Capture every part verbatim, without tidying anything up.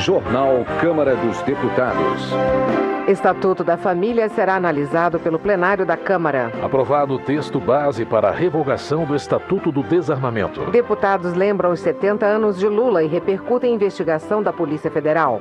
Jornal Câmara dos Deputados. Estatuto da Família será analisado pelo plenário da Câmara. Aprovado o texto base para a revogação do Estatuto do Desarmamento. Deputados lembram os setenta anos de Lula e repercutem a investigação da Polícia Federal.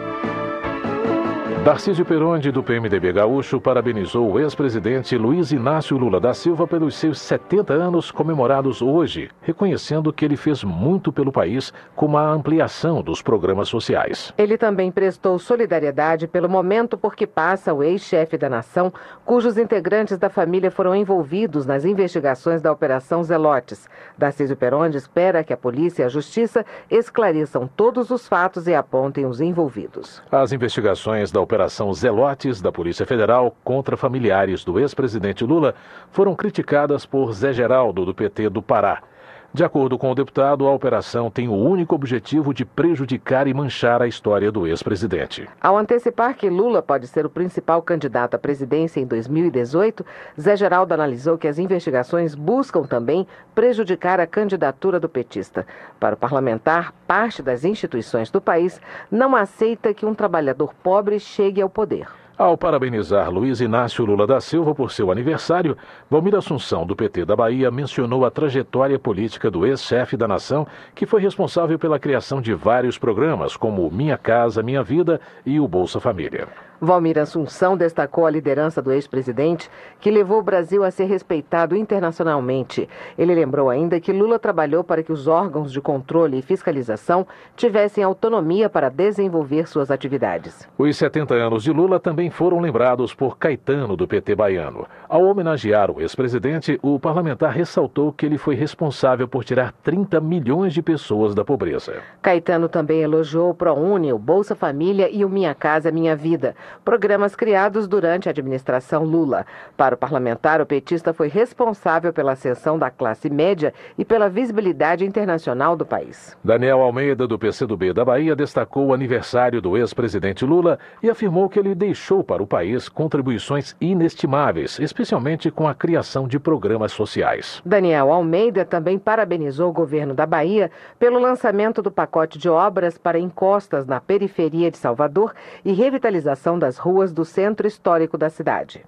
Tarcísio Peronde, do P M D B gaúcho, parabenizou o ex-presidente Luiz Inácio Lula da Silva pelos seus setenta anos comemorados hoje, reconhecendo que ele fez muito pelo país, como a ampliação dos programas sociais. Ele também prestou solidariedade pelo momento por que passa o ex-chefe da nação, cujos integrantes da família foram envolvidos nas investigações da Operação Zelotes. Tarcísio Peronde espera que a polícia e a justiça esclareçam todos os fatos e apontem os envolvidos. As investigações da Operação Operação Zelotes da Polícia Federal contra familiares do ex-presidente Lula foram criticadas por Zé Geraldo, do P T do Pará. De acordo com o deputado, a operação tem o único objetivo de prejudicar e manchar a história do ex-presidente. Ao antecipar que Lula pode ser o principal candidato à presidência em dois mil e dezoito, Zé Geraldo analisou que as investigações buscam também prejudicar a candidatura do petista. Para o parlamentar, parte das instituições do país não aceita que um trabalhador pobre chegue ao poder. Ao parabenizar Luiz Inácio Lula da Silva por seu aniversário, Valmir Assunção, do P T da Bahia, mencionou a trajetória política do ex-chefe da nação, que foi responsável pela criação de vários programas, como Minha Casa, Minha Vida e o Bolsa Família. Valmir Assunção destacou a liderança do ex-presidente, que levou o Brasil a ser respeitado internacionalmente. Ele lembrou ainda que Lula trabalhou para que os órgãos de controle e fiscalização tivessem autonomia para desenvolver suas atividades. Os setenta anos de Lula também foram lembrados por Caetano, do P T baiano. Ao homenagear o ex-presidente, o parlamentar ressaltou que ele foi responsável por tirar trinta milhões de pessoas da pobreza. Caetano também elogiou o ProUni, o Bolsa Família e o Minha Casa, Minha Vida, programas criados durante a administração Lula. Para o parlamentar, o petista foi responsável pela ascensão da classe média e pela visibilidade internacional do país. Daniel Almeida, do P C do B da Bahia, destacou o aniversário do ex-presidente Lula e afirmou que ele deixou para o país contribuições inestimáveis, especialmente com a criação de programas sociais. Daniel Almeida também parabenizou o governo da Bahia pelo lançamento do pacote de obras para encostas na periferia de Salvador e revitalização das ruas do centro histórico da cidade.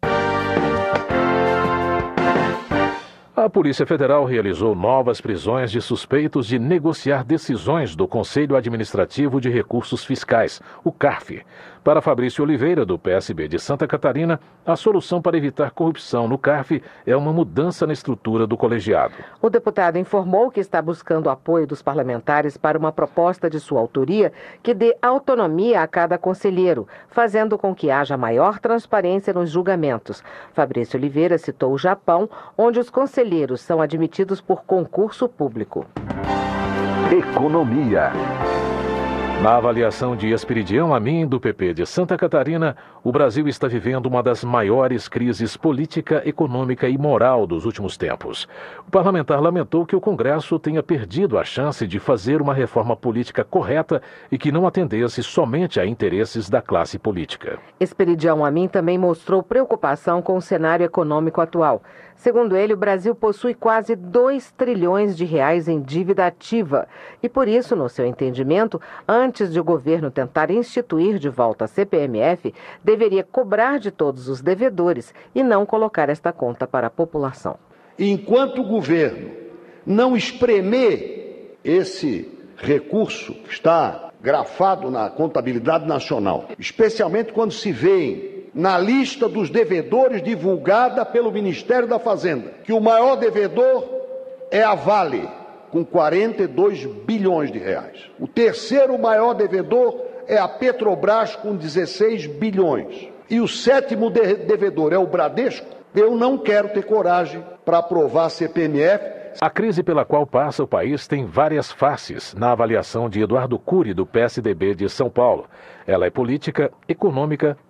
A Polícia Federal realizou novas prisões de suspeitos de negociar decisões do Conselho Administrativo de Recursos Fiscais, o CARF. Para Fabrício Oliveira, do P S B de Santa Catarina, a solução para evitar corrupção no CARF é uma mudança na estrutura do colegiado. O deputado informou que está buscando o apoio dos parlamentares para uma proposta de sua autoria que dê autonomia a cada conselheiro, fazendo com que haja maior transparência nos julgamentos. Fabrício Oliveira citou o Japão, onde os conselheiros são admitidos por concurso público. Economia. Na avaliação de Esperidião Amin, do P P de Santa Catarina, o Brasil está vivendo uma das maiores crises política, econômica e moral dos últimos tempos. O parlamentar lamentou que o Congresso tenha perdido a chance de fazer uma reforma política correta e que não atendesse somente a interesses da classe política. Esperidião Amin também mostrou preocupação com o cenário econômico atual. Segundo ele, o Brasil possui quase dois trilhões de reais em dívida ativa e, por isso, no seu entendimento, antes de o governo tentar instituir de volta a C P M F, deveria cobrar de todos os devedores e não colocar esta conta para a população. Enquanto o governo não espremer esse recurso que está grafado na contabilidade nacional, especialmente quando se vê na lista dos devedores divulgada pelo Ministério da Fazenda, que o maior devedor é a Vale, com quarenta e dois bilhões de reais. O terceiro maior devedor é a Petrobras, com dezesseis bilhões. E o sétimo de- devedor é o Bradesco. Eu não quero ter coragem para aprovar a C P M F. A crise pela qual passa o país tem várias faces, na avaliação de Eduardo Cury, do P S D B de São Paulo. Ela é política, econômica,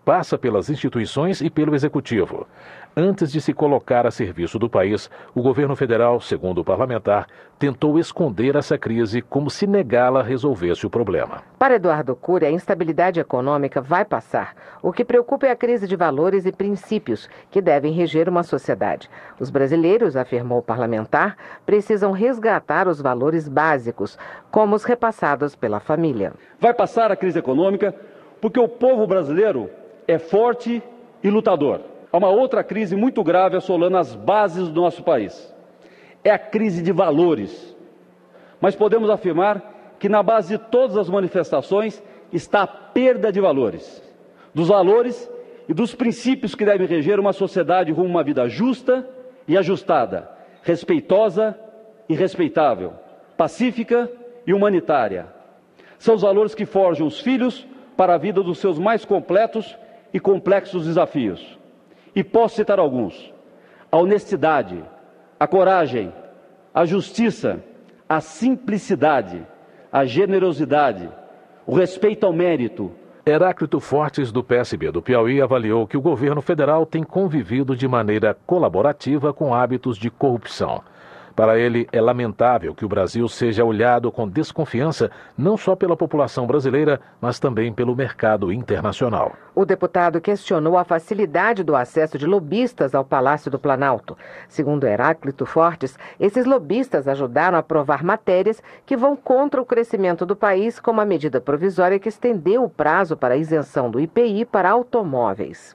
passa pelas instituições e pelo Executivo. Antes de se colocar a serviço do país, o governo federal, segundo o parlamentar, tentou esconder essa crise como se negá-la resolvesse o problema. Para Eduardo Cury, a instabilidade econômica vai passar. O que preocupa é a crise de valores e princípios que devem reger uma sociedade. Os brasileiros, afirmou o parlamentar, precisam resgatar os valores básicos, como os repassados pela família. Vai passar a crise econômica porque o povo brasileiro é forte e lutador. Há uma outra crise muito grave assolando as bases do nosso país. É a crise de valores. Mas podemos afirmar que na base de todas as manifestações está a perda de valores. Dos valores e dos princípios que devem reger uma sociedade rumo a uma vida justa e ajustada, respeitosa e respeitável, pacífica e humanitária. São os valores que forjam os filhos para a vida dos seus mais completos e complexos desafios. E posso citar alguns: a honestidade, a coragem, a justiça, a simplicidade, a generosidade, o respeito ao mérito. Heráclito Fortes, do P S B do Piauí, avaliou que o governo federal tem convivido de maneira colaborativa com hábitos de corrupção. Para ele, é lamentável que o Brasil seja olhado com desconfiança não só pela população brasileira, mas também pelo mercado internacional. O deputado questionou a facilidade do acesso de lobistas ao Palácio do Planalto. Segundo Heráclito Fortes, esses lobistas ajudaram a aprovar matérias que vão contra o crescimento do país, como a medida provisória que estendeu o prazo para a isenção do I P I para automóveis.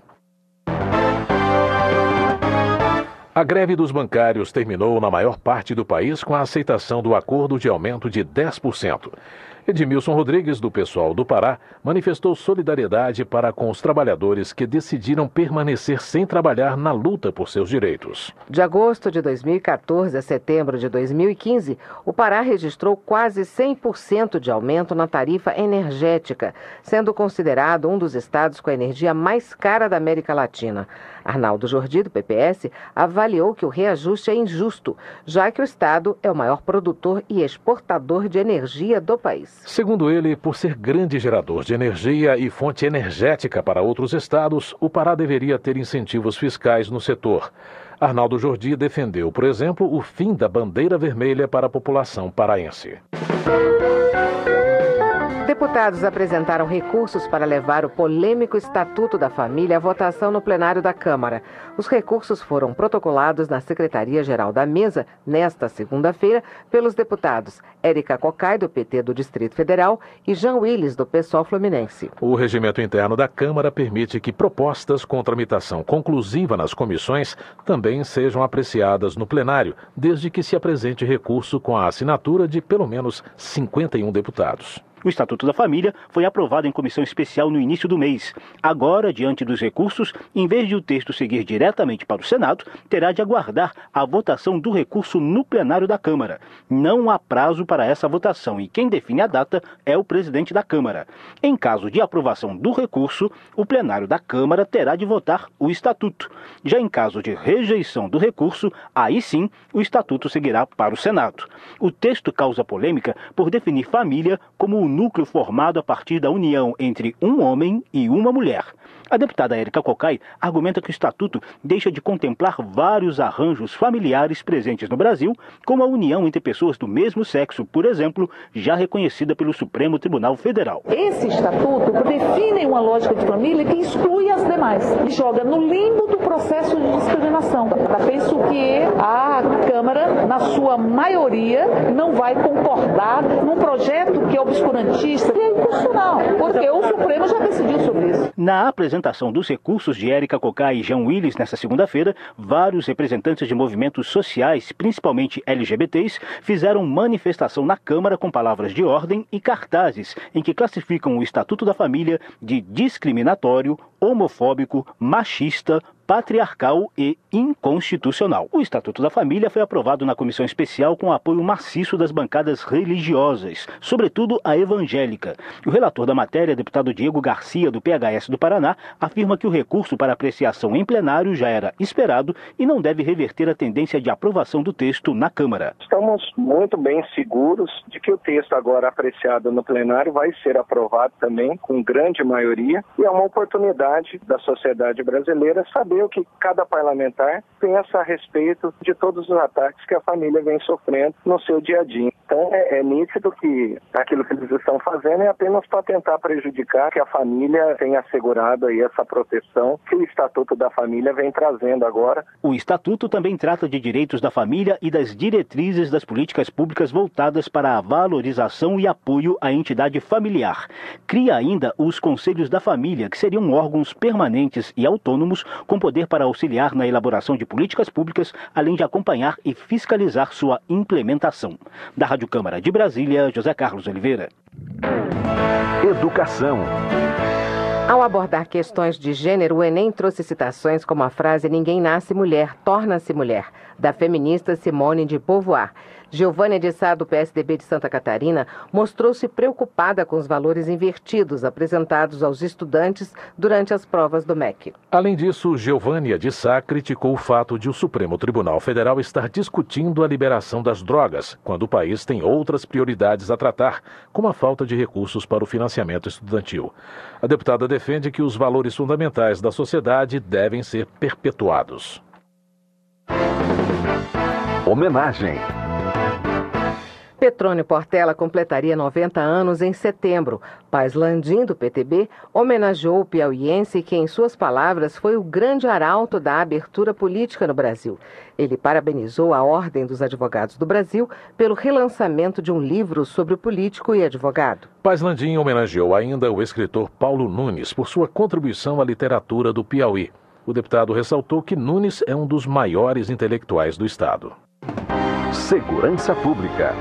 A greve dos bancários terminou na maior parte do país com a aceitação do acordo de aumento de dez por cento. Edmilson Rodrigues, do PSOL do Pará, manifestou solidariedade para com os trabalhadores que decidiram permanecer sem trabalhar na luta por seus direitos. De agosto de dois mil e quatorze a setembro de dois mil e quinze, o Pará registrou quase cem por cento de aumento na tarifa energética, sendo considerado um dos estados com a energia mais cara da América Latina. Arnaldo Jordi, do P P S, avaliou que o reajuste é injusto, já que o estado é o maior produtor e exportador de energia do país. Segundo ele, por ser grande gerador de energia e fonte energética para outros estados, o Pará deveria ter incentivos fiscais no setor. Arnaldo Jordi defendeu, por exemplo, o fim da bandeira vermelha para a população paraense. Deputados apresentaram recursos para levar o polêmico Estatuto da Família à votação no plenário da Câmara. Os recursos foram protocolados na Secretaria-Geral da Mesa nesta segunda-feira pelos deputados Érica Cocai, do P T do Distrito Federal, e Jean Willis, do PSOL Fluminense. O regimento interno da Câmara permite que propostas com tramitação conclusiva nas comissões também sejam apreciadas no plenário, desde que se apresente recurso com a assinatura de pelo menos cinquenta e um deputados. O Estatuto da Família foi aprovado em comissão especial no início do mês. Agora, diante dos recursos, em vez de o texto seguir diretamente para o Senado, terá de aguardar a votação do recurso no plenário da Câmara. Não há prazo para essa votação e quem define a data é o presidente da Câmara. Em caso de aprovação do recurso, o plenário da Câmara terá de votar o Estatuto. Já em caso de rejeição do recurso, aí sim o Estatuto seguirá para o Senado. O texto causa polêmica por definir família como o núcleo formado a partir da união entre um homem e uma mulher. A deputada Érica Cocai argumenta que o Estatuto deixa de contemplar vários arranjos familiares presentes no Brasil, como a união entre pessoas do mesmo sexo, por exemplo, já reconhecida pelo Supremo Tribunal Federal. Esse Estatuto define uma lógica de família que exclui as demais e joga no limbo do processo de discriminação. Eu penso que a Câmara, na sua maioria, não vai concordar num projeto que é obscurantista e é inconstitucional, porque o Supremo já decidiu sobre isso. Na apresentação dos recursos de Érica Cocai e Jean Willis nesta segunda-feira, vários representantes de movimentos sociais, principalmente L G B Ts, fizeram manifestação na Câmara com palavras de ordem e cartazes em que classificam o Estatuto da Família de discriminatório, homofóbico, machista, patriarcal e inconstitucional. O Estatuto da Família foi aprovado na comissão especial com apoio maciço das bancadas religiosas, sobretudo a evangélica. O relator da matéria, deputado Diego Garcia, do P H S do Paraná, afirma que o recurso para apreciação em plenário já era esperado e não deve reverter a tendência de aprovação do texto na Câmara. Estamos muito bem seguros de que o texto agora apreciado no plenário vai ser aprovado também com grande maioria e é uma oportunidade da sociedade brasileira saber o que cada parlamentar pensa a respeito de todos os ataques que a família vem sofrendo no seu dia a dia. Então é, é nítido que aquilo que eles estão fazendo é apenas para tentar prejudicar que a família tenha assegurado aí essa proteção que o Estatuto da Família vem trazendo agora. O Estatuto também trata de direitos da família e das diretrizes das políticas públicas voltadas para a valorização e apoio à entidade familiar. Cria ainda os Conselhos da Família, que seriam órgãos permanentes e autônomos com poder para auxiliar na elaboração de políticas públicas, além de acompanhar e fiscalizar sua implementação. Da Rádio Câmara de Brasília, José Carlos Oliveira. Educação. Ao abordar questões de gênero, o Enem trouxe citações como a frase "Ninguém nasce mulher, torna-se mulher", da feminista Simone de Beauvoir. Giovânia de Sá, do P S D B de Santa Catarina, mostrou-se preocupada com os valores invertidos apresentados aos estudantes durante as provas do M E C. Além disso, Giovânia de Sá criticou o fato de o Supremo Tribunal Federal estar discutindo a liberação das drogas, quando o país tem outras prioridades a tratar, como a falta de recursos para o financiamento estudantil. A deputada defende que os valores fundamentais da sociedade devem ser perpetuados. Homenagem. Petrônio Portela completaria noventa anos em setembro. Paz Landim, do P T B, homenageou o piauiense que, em suas palavras, foi o grande arauto da abertura política no Brasil. Ele parabenizou a Ordem dos Advogados do Brasil pelo relançamento de um livro sobre o político e advogado. Paz Landim homenageou ainda o escritor Paulo Nunes por sua contribuição à literatura do Piauí. O deputado ressaltou que Nunes é um dos maiores intelectuais do Estado. Segurança Pública.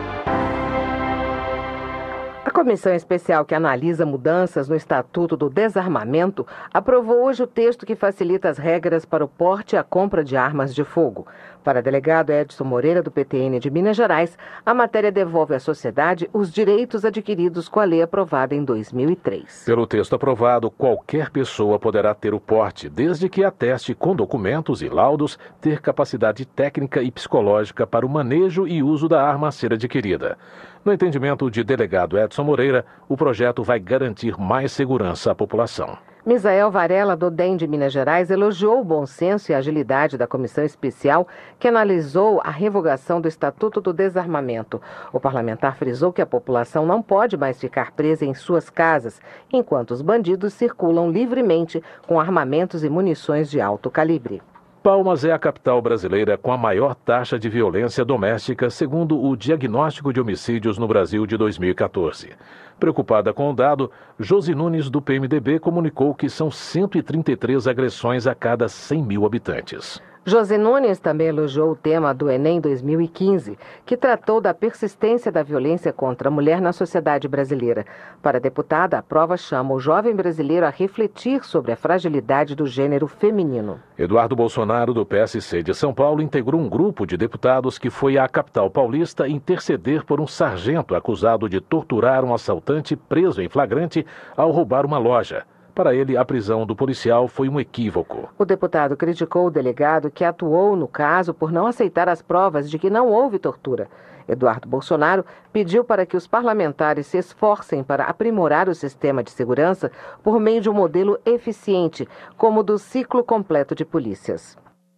A comissão especial que analisa mudanças no Estatuto do Desarmamento aprovou hoje o texto que facilita as regras para o porte e a compra de armas de fogo. Para o delegado Edson Moreira, do P T N de Minas Gerais, a matéria devolve à sociedade os direitos adquiridos com a lei aprovada em dois mil e três. Pelo texto aprovado, qualquer pessoa poderá ter o porte, desde que ateste com documentos e laudos ter capacidade técnica e psicológica para o manejo e uso da arma a ser adquirida. No entendimento de delegado Edson Moreira, o projeto vai garantir mais segurança à população. Misael Varela, do D E M de Minas Gerais, elogiou o bom senso e a agilidade da comissão especial que analisou a revogação do Estatuto do Desarmamento. O parlamentar frisou que a população não pode mais ficar presa em suas casas, enquanto os bandidos circulam livremente com armamentos e munições de alto calibre. Palmas é a capital brasileira com a maior taxa de violência doméstica, segundo o Diagnóstico de Homicídios no Brasil de dois mil e quatorze. Preocupada com o dado, Josi Nunes, do P M D B, comunicou que são cento e trinta e três agressões a cada cem mil habitantes. Josi Nunes também elogiou o tema do Enem dois mil e quinze, que tratou da persistência da violência contra a mulher na sociedade brasileira. Para a deputada, a prova chama o jovem brasileiro a refletir sobre a fragilidade do gênero feminino. Eduardo Bolsonaro, do P S C de São Paulo, integrou um grupo de deputados que foi à capital paulista interceder por um sargento acusado de torturar um assaltante preso em flagrante ao roubar uma loja. Para ele, a prisão do policial foi um equívoco. O deputado criticou o delegado que atuou no caso por não aceitar as provas de que não houve tortura. Eduardo Bolsonaro pediu para que os parlamentares se esforcem para aprimorar o sistema de segurança por meio de um modelo eficiente, como o do ciclo completo de polícias.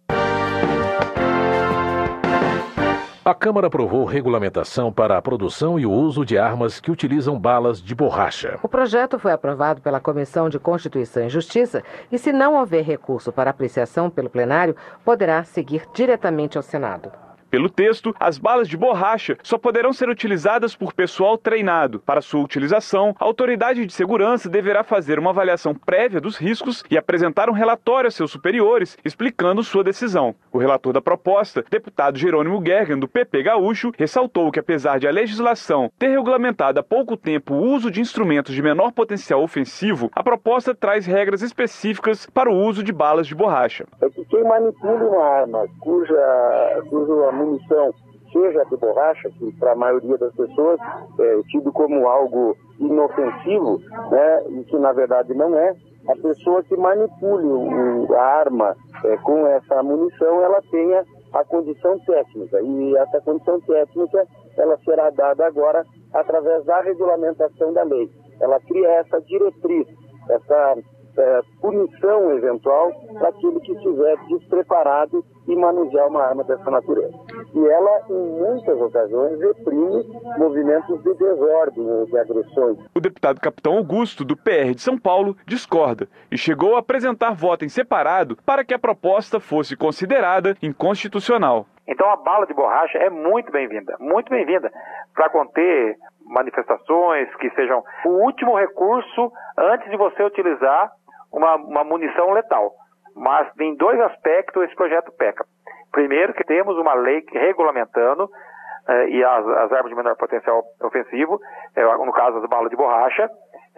A Câmara aprovou regulamentação para a produção e o uso de armas que utilizam balas de borracha. O projeto foi aprovado pela Comissão de Constituição e Justiça e, se não houver recurso para apreciação pelo plenário, poderá seguir diretamente ao Senado. Pelo texto, as balas de borracha só poderão ser utilizadas por pessoal treinado. Para sua utilização, a autoridade de segurança deverá fazer uma avaliação prévia dos riscos e apresentar um relatório a seus superiores explicando sua decisão. O relator da proposta, deputado Jerônimo Gergen, do P P Gaúcho, ressaltou que, apesar de a legislação ter regulamentado há pouco tempo o uso de instrumentos de menor potencial ofensivo, a proposta traz regras específicas para o uso de balas de borracha. É que quem manipula uma arma cuja, cuja munição seja de borracha, que para a maioria das pessoas é tido como algo inofensivo, né, e que na verdade não é, a pessoa que manipule o, a arma é, com essa munição, ela tenha a condição técnica. E essa condição técnica, ela será dada agora através da regulamentação da lei. Ela cria essa diretriz, essa é, punição eventual para aquele que estiver despreparado e manusear uma arma dessa natureza. E ela, em muitas ocasiões, reprime movimentos de desordem ou de agressões. O deputado Capitão Augusto, do P R de São Paulo, discorda e chegou a apresentar voto em separado para que a proposta fosse considerada inconstitucional. Então a bala de borracha é muito bem-vinda, muito bem-vinda para conter manifestações que sejam o último recurso antes de você utilizar uma, uma munição letal. Mas em dois aspectos esse projeto peca. Primeiro, que temos uma lei regulamentando eh, e as, as armas de menor potencial ofensivo, eh, no caso as balas de borracha,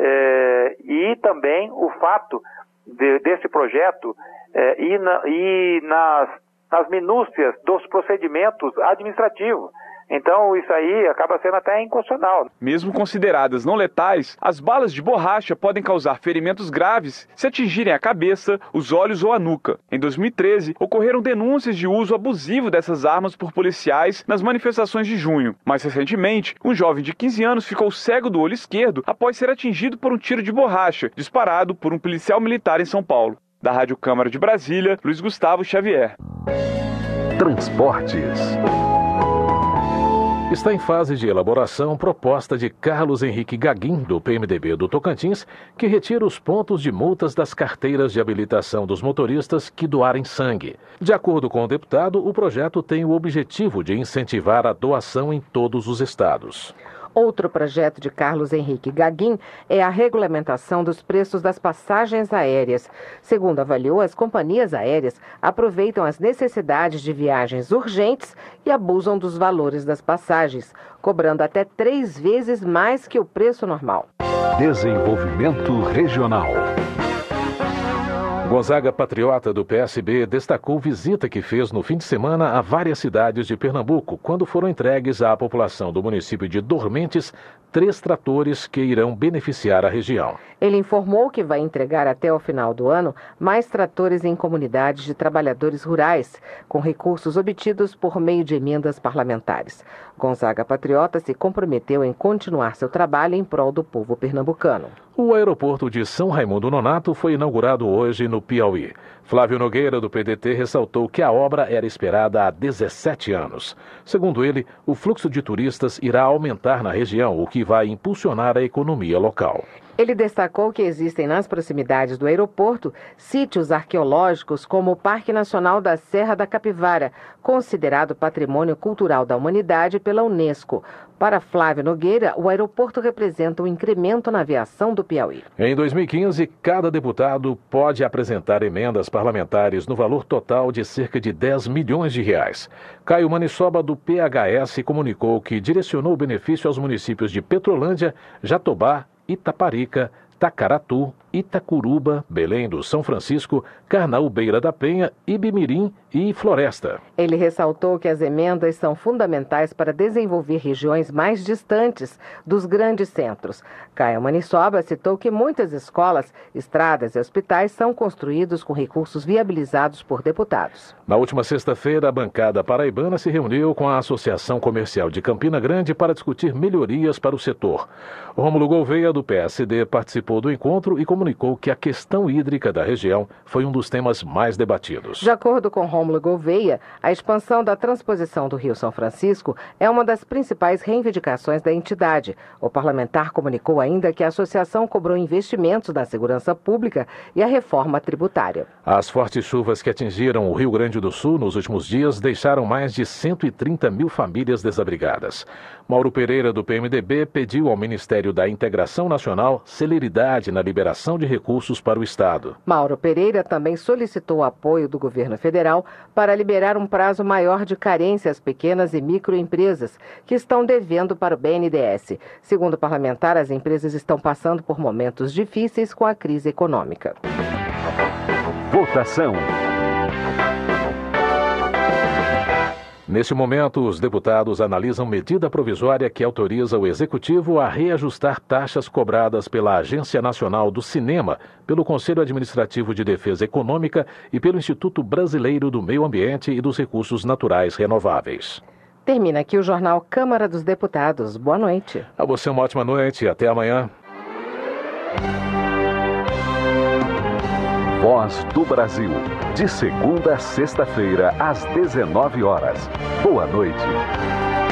eh, e também o fato de, desse projeto eh, ir, na, ir nas, nas minúcias dos procedimentos administrativos. Então isso aí acaba sendo até inconstitucional. Mesmo consideradas não letais, as balas de borracha podem causar ferimentos graves se atingirem a cabeça, os olhos ou a nuca. Em dois mil e treze, ocorreram denúncias de uso abusivo dessas armas por policiais nas manifestações de junho. Mais recentemente, um jovem de quinze anos ficou cego do olho esquerdo após ser atingido por um tiro de borracha, disparado por um policial militar em São Paulo. Da Rádio Câmara de Brasília, Luiz Gustavo Xavier. Transportes. Está em fase de elaboração proposta de Carlos Henrique Gaguin, do P M D B do Tocantins, que retira os pontos de multas das carteiras de habilitação dos motoristas que doarem sangue. De acordo com o deputado, o projeto tem o objetivo de incentivar a doação em todos os estados. Outro projeto de Carlos Henrique Gaguin é a regulamentação dos preços das passagens aéreas. Segundo avaliou, as companhias aéreas aproveitam as necessidades de viagens urgentes e abusam dos valores das passagens, cobrando até três vezes mais que o preço normal. Desenvolvimento regional. Gonzaga Patriota, do P S B, destacou visita que fez no fim de semana a várias cidades de Pernambuco, quando foram entregues à população do município de Dormentes três tratores que irão beneficiar a região. Ele informou que vai entregar até o final do ano mais tratores em comunidades de trabalhadores rurais, com recursos obtidos por meio de emendas parlamentares. Gonzaga Patriota se comprometeu em continuar seu trabalho em prol do povo pernambucano. O aeroporto de São Raimundo Nonato foi inaugurado hoje no Piauí. Flávio Nogueira, do P D T, ressaltou que a obra era esperada há dezessete anos. Segundo ele, o fluxo de turistas irá aumentar na região, o que vai impulsionar a economia local. Ele destacou que existem nas proximidades do aeroporto sítios arqueológicos como o Parque Nacional da Serra da Capivara, considerado Patrimônio Cultural da Humanidade pela Unesco. Para Flávio Nogueira, o aeroporto representa um incremento na aviação do Piauí. Em dois mil e quinze, cada deputado pode apresentar emendas parlamentares no valor total de cerca de dez milhões de reais. Caio Manissoba, do P H S, comunicou que direcionou o benefício aos municípios de Petrolândia, Jatobá, Itaparica, Tacaratu, Itacuruba, Belém do São Francisco, Carnaúbeira da Penha, Ibimirim e Floresta. Ele ressaltou que as emendas são fundamentais para desenvolver regiões mais distantes dos grandes centros. Caio Manissoba citou que muitas escolas, estradas e hospitais são construídos com recursos viabilizados por deputados. Na última sexta-feira, a bancada paraibana se reuniu com a Associação Comercial de Campina Grande para discutir melhorias para o setor. Rômulo Gouveia, do P S D, participou do encontro e comunicou que a questão hídrica da região foi um dos temas mais debatidos. De acordo com Rômulo Rômulo Gouveia, a expansão da transposição do Rio São Francisco é uma das principais reivindicações da entidade. O parlamentar comunicou ainda que a associação cobrou investimentos na segurança pública e a reforma tributária. As fortes chuvas que atingiram o Rio Grande do Sul nos últimos dias deixaram mais de cento e trinta mil famílias desabrigadas. Mauro Pereira, do P M D B, pediu ao Ministério da Integração Nacional celeridade na liberação de recursos para o Estado. Mauro Pereira também solicitou o apoio do governo federal para liberar um prazo maior de carência às pequenas e microempresas que estão devendo para o B N D E S. Segundo o parlamentar, as empresas estão passando por momentos difíceis com a crise econômica. Votação. Neste momento, os deputados analisam medida provisória que autoriza o Executivo a reajustar taxas cobradas pela Agência Nacional do Cinema, pelo Conselho Administrativo de Defesa Econômica e pelo Instituto Brasileiro do Meio Ambiente e dos Recursos Naturais Renováveis. Termina aqui o Jornal Câmara dos Deputados. Boa noite. A você uma ótima noite e até amanhã. Voz do Brasil. De segunda a sexta-feira, às dezenove horas. Boa noite.